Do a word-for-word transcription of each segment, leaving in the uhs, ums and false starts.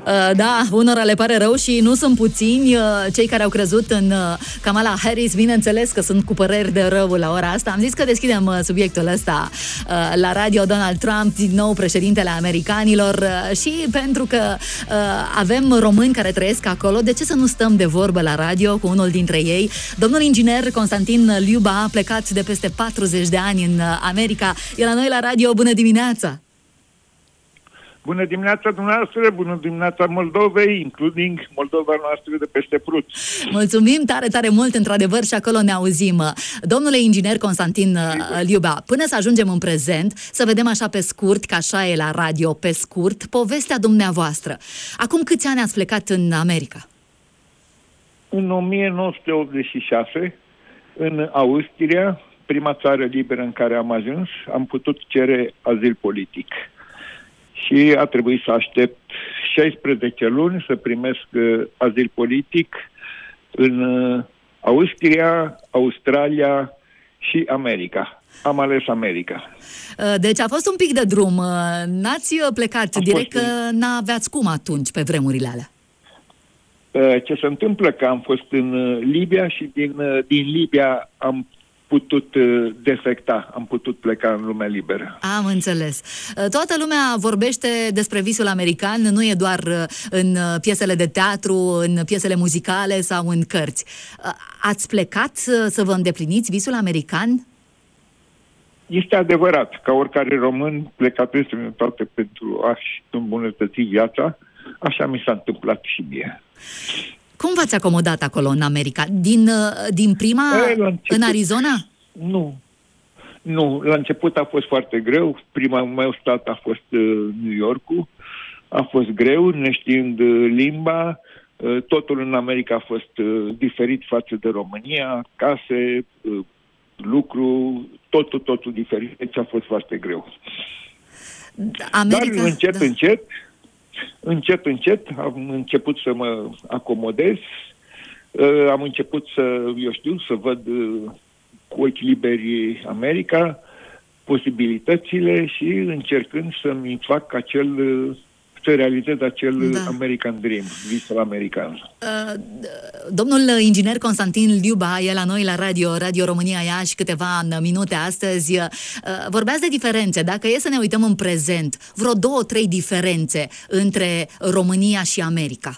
Da, unora le pare rău și nu sunt puțini cei care au crezut în Kamala Harris. Bineînțeles că sunt cu păreri de rău la ora asta. Am zis că deschidem subiectul ăsta la radio. Donald Trump, din nou președintele americanilor, și pentru că avem români care trăiesc acolo, de ce să nu stăm de vorbă la radio cu unul dintre ei? Domnul inginer Constantin Liuba a plecat de peste patruzeci de ani în America. E la noi la radio. Bună dimineața! Bună dimineața dumneavoastră, bună dimineața Moldovei, including Moldova noastră de peste Prut. Mulțumim tare, tare mult, într-adevăr, și acolo ne auzim. Domnule inginer Constantin Liuba, până să ajungem în prezent, să vedem așa pe scurt, că așa e la radio, pe scurt, povestea dumneavoastră. Acum câți ani ați plecat în America? În o mie nouă sute optzeci și șase, în Austria, prima țară liberă în care am ajuns, am putut cere azil politic. Și a trebuit să aștept șaisprezece luni să primesc uh, azil politic în uh, Austria, Australia și America. Am ales America. Deci a fost un pic de drum. N-ați plecat a direct, fost... că n-aveați cum atunci, pe vremurile alea. Uh, ce se întâmplă? Că am fost în uh, Libia și din, uh, din Libia am putut defecta, am putut pleca în lumea liberă. Am înțeles. Toată lumea vorbește despre visul american, nu e doar în piesele de teatru, în piesele muzicale sau în cărți. Ați plecat să vă îndepliniți visul american? Este adevărat, ca oricare român plecat în străinătate pentru a-și îmbunătăți viața, așa mi s-a întâmplat și mie. Cum v-ați acomodat acolo în America? Din, din prima e, în Arizona? Nu. Nu. La început a fost foarte greu. Prima meu stat a fost uh, New York-ul. A fost greu, neștiind uh, limba. Uh, totul în America a fost uh, diferit față de România. Case, uh, lucru, totul, totul diferit. Deci a fost foarte greu. America, Dar încet, da. încet, încet, încet am început să mă acomodez. Uh, am început să, eu știu, să văd uh, cu ochi liberi America, posibilitățile și încercând să-mi fac acel, să realizez acel da. American Dream, visul american. Uh, domnul inginer Constantin Liuba e la noi la radio, Radio România Iași, câteva minute astăzi. Uh, vorbeați de diferențe. Dacă e să ne uităm în prezent, vreo două, trei diferențe între România și America.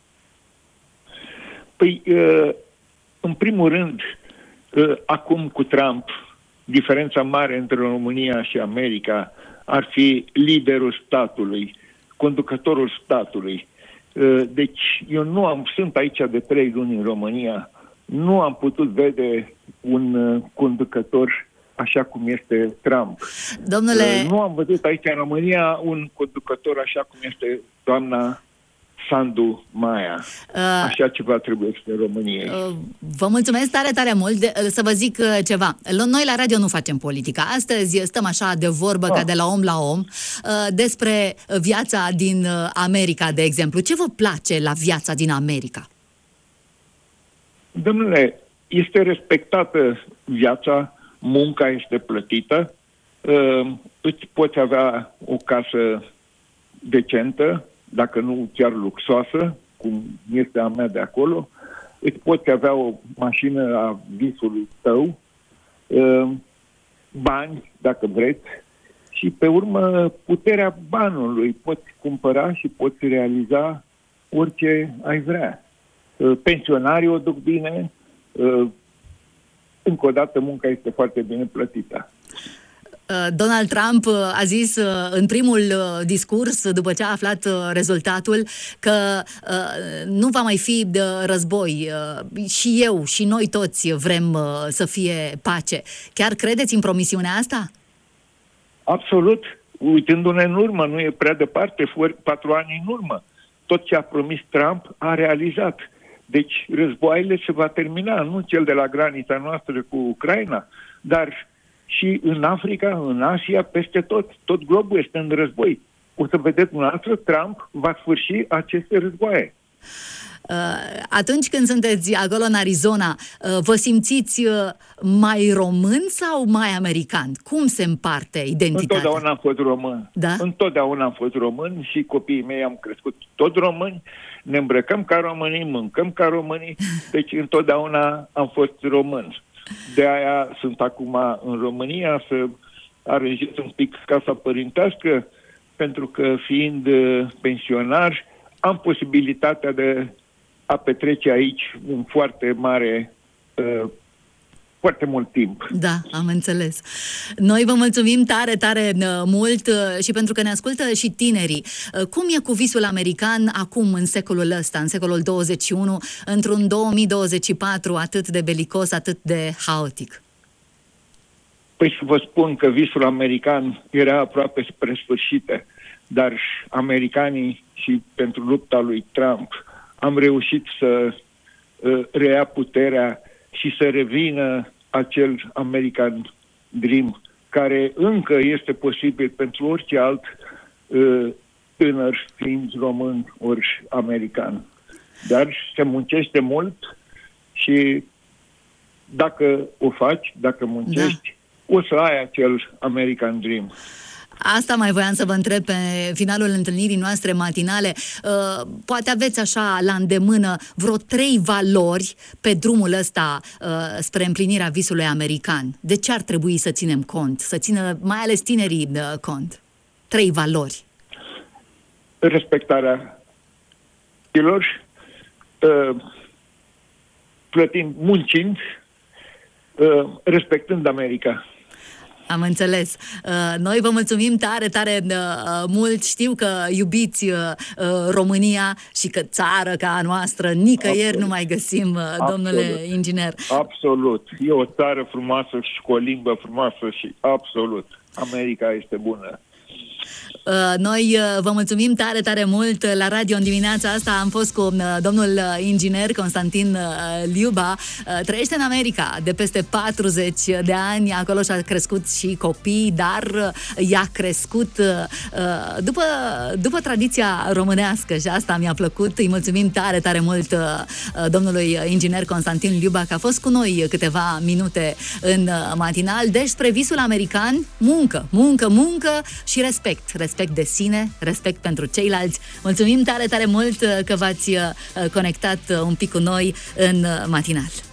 Păi, uh, în primul rând, acum cu Trump, diferența mare între România și America ar fi liderul statului, conducătorul statului. Deci eu nu am, sunt aici de trei luni în România, nu am putut vede un conducător așa cum este Trump. Domnule... Nu am văzut aici în România un conducător așa cum este doamna Sandu Maia. Așa ceva trebuie să României. Uh, vă mulțumesc tare, tare mult. De, să vă zic uh, ceva. Noi la radio nu facem politică. Astăzi stăm așa de vorbă, ah. ca de la om la om, uh, despre viața din America, de exemplu. Ce vă place la viața din America? Domnule, este respectată viața, munca este plătită, uh, îți poți avea o casă decentă, dacă nu chiar luxoasă, cum este a mea de acolo, îți poți avea o mașină a visului tău, bani, dacă vreți, și pe urmă puterea banului poți cumpăra și poți realiza orice ai vrea. Pensionarii o duc bine, încă o dată munca este foarte bine plătită. Donald Trump a zis în primul discurs, după ce a aflat rezultatul, că nu va mai fi de război. Și eu, și noi toți vrem să fie pace. Chiar credeți în promisiunea asta? Absolut. Uitându-ne în urmă, nu e prea departe, patru ani în urmă. Tot ce a promis Trump a realizat. Deci războaiele se va termina, nu cel de la granița noastră cu Ucraina, dar și în Africa, în Asia, peste tot. Tot globul este în război. O să vedeți dumneavoastră, Trump va sfârși aceste războaie. Atunci când sunteți acolo în Arizona, vă simțiți mai român sau mai american? Cum se împarte identitatea? Întotdeauna am fost român. Da? Întotdeauna am fost român și copiii mei am crescut tot români, ne îmbrăcăm ca românii, mâncăm ca românii, deci întotdeauna am fost român. De aia sunt acum în România să aranjez un pic casa părintească, pentru că fiind pensionar, am posibilitatea de a petrece aici un foarte mare, uh, foarte mult timp. Da, am înțeles. Noi vă mulțumim tare, tare mult și pentru că ne ascultă și tinerii. Cum e cu visul american acum, în secolul ăsta, în secolul douăzeci și unu, într-un două mii douăzeci și patru atât de belicos, atât de haotic? Păi să vă spun că visul american era aproape spre sfârșit, dar americanii și pentru lupta lui Trump am reușit să uh, reia puterea și să revină acel American Dream, care încă este posibil pentru orice alt uh, tânăr, fiind român ori american. Dar se muncește mult și dacă o faci, dacă muncești, da, o să ai acel American Dream. Asta mai voiam să vă întreb pe finalul întâlnirii noastre matinale. Uh, poate aveți așa la îndemână vreo trei valori pe drumul ăsta uh, spre împlinirea visului american. De ce ar trebui să ținem cont? Să țină mai ales tinerii uh, cont? Trei valori. Respectarea celor, uh, plătind, muncind, uh, respectând America. Am înțeles. Noi vă mulțumim tare, tare mult. Știu că iubiți România și că țară ca a noastră nicăieri Absolut. Nu mai găsim, domnule Absolut. inginer. Absolut. E o țară frumoasă și cu o limbă frumoasă și absolut. America este bună. Noi vă mulțumim tare, tare mult. La radio în dimineața asta am fost cu domnul inginer Constantin Liuba. Trăiește în America de peste patruzeci de ani. Acolo și-a crescut și copii, dar i-a crescut după, după tradiția românească și asta mi-a plăcut. Îi mulțumim tare, tare mult domnului inginer Constantin Liuba că a fost cu noi câteva minute în matinal. Deci spre visul american, muncă, muncă, muncă și respect. Respect de sine, respect pentru ceilalți. Mulțumim tare, tare mult că v-ați conectat un pic cu noi în matinal.